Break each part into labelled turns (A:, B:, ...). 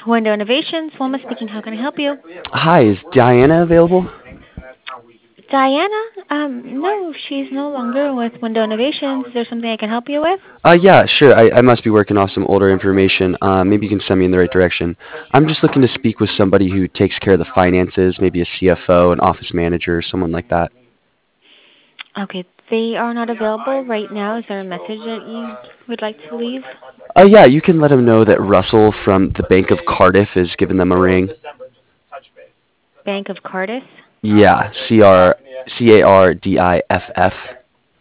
A: Window Innovations, Wilma speaking. How can I help you?
B: Hi, is Diana available?
A: Diana? No, she's no longer with Window Innovations. Is there something I can help you with?
B: Yeah, sure. I must be working off some older information. Maybe you can send me in the right direction. I'm just looking to speak with somebody who takes care of the finances, maybe a CFO, an office manager, someone like that.
A: Okay, they are not available right now. Is there a message that you would like to leave?
B: Yeah, you can let them know that Russell from the Bank of Cardiff is giving them a ring.
A: Bank of Cardiff?
B: Yeah, Cardiff.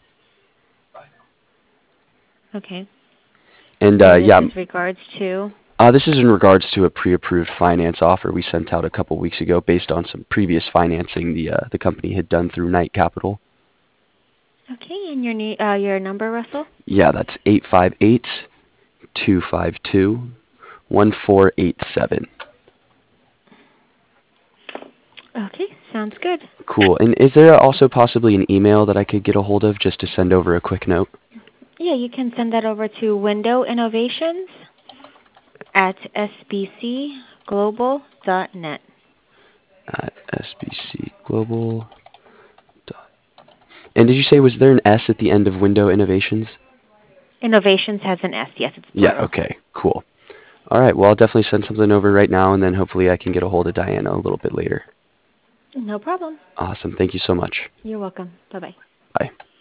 A: Okay.
B: And
A: And this
B: yeah,
A: is regards to.
B: this is in regards to a pre-approved finance offer we sent out a couple weeks ago based on some previous financing the company had done through Knight Capital.
A: Okay, and your number, Russell?
B: Yeah, that's 858-252-1487.
A: Okay, sounds good.
B: Cool. And is there also possibly an email that I could get a hold of just to send over a quick note?
A: Yeah, you can send that over to Window Innovations at sbcglobal.net.
B: At SBC Global. And did you say, was there an S at the end of Window Innovations?
A: Innovations has an S. Yes, it's
B: Yeah,
A: plural.
B: okay, cool. All right, well, I'll definitely send something over right now, and then hopefully I can get a hold of Diana a little bit later.
A: No problem.
B: Awesome. Thank you so much.
A: You're welcome. Bye-bye.
B: Bye.